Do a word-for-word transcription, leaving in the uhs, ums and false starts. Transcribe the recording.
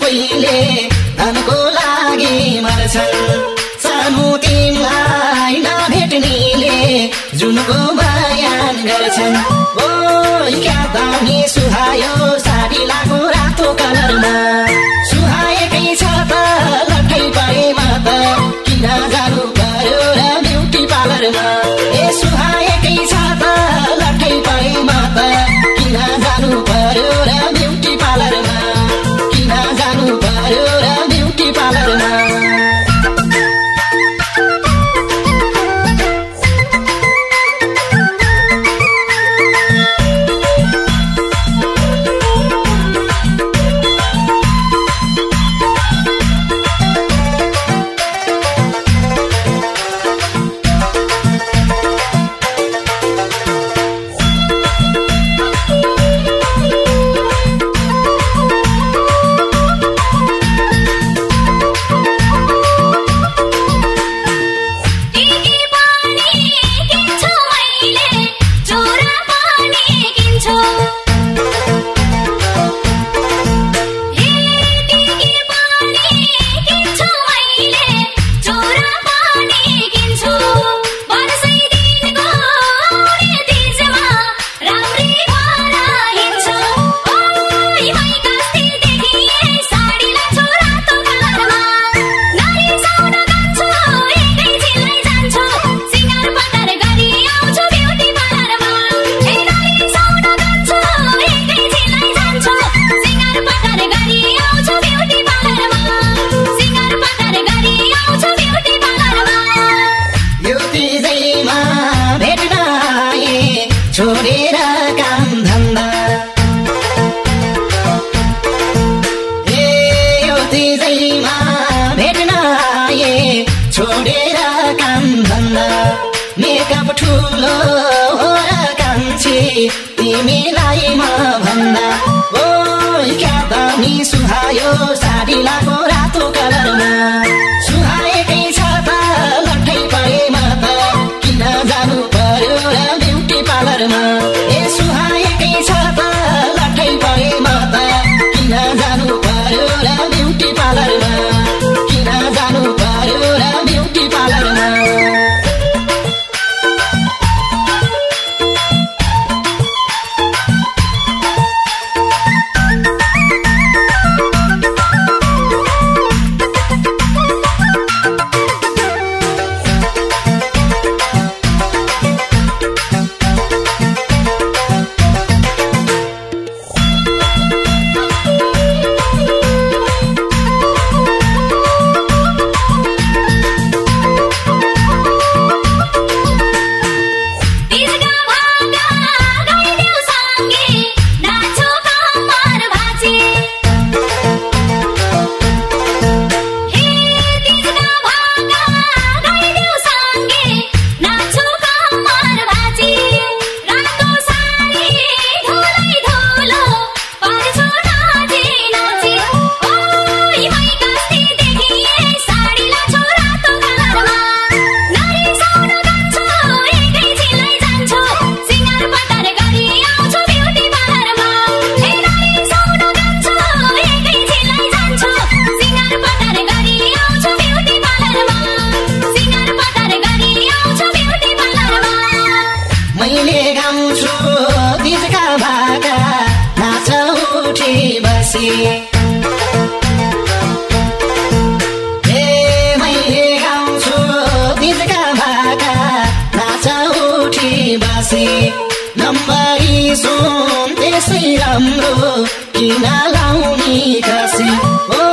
कोहीले धनको लागि मर्छन् सानो तिमीलाई नभेट्नेले जुनको बयान गर्छन् ओ क्या दामी सुहायो साडी लाको रातो कलरमा सुहाएकै छ त लट्ठै परेमा त किन जानु पर्यो र ब्युटी पार्लरमा ए सुहाएकै छ त लट्ठै परेमा त किन जानु पर्यो र ब्युटी पार्लरमा किन जानु पर्यो र ब्युटी पार्लरमा छोडेर काम धन्दा ए यो तिजैमा भेट्न आए छोडेर काम धन्दा मेकअप ठुलो हो र कान्छी तिमीलाई म भन्दा ओ क्या दामी सुहायो साडी लाको रातो कलरमा सुहाएकै छ त लट्ठै परेमा त किन जानु पर्यो र ब्युटी पार्लरमा ए सुहाएकै छ त लट्ठै परेमा त किन जानु पर्यो र ब्युटी पार्लरमा किन जानु पर्यो र ब्युटी पार्लरमा मैले गाउँछु तिजका भाका नाच उठी बसी ए मैले गाउँछु तिजका भाका नाच उठी बसी नम्बरी सुन त्यसै राम्रो किन लाउने खसी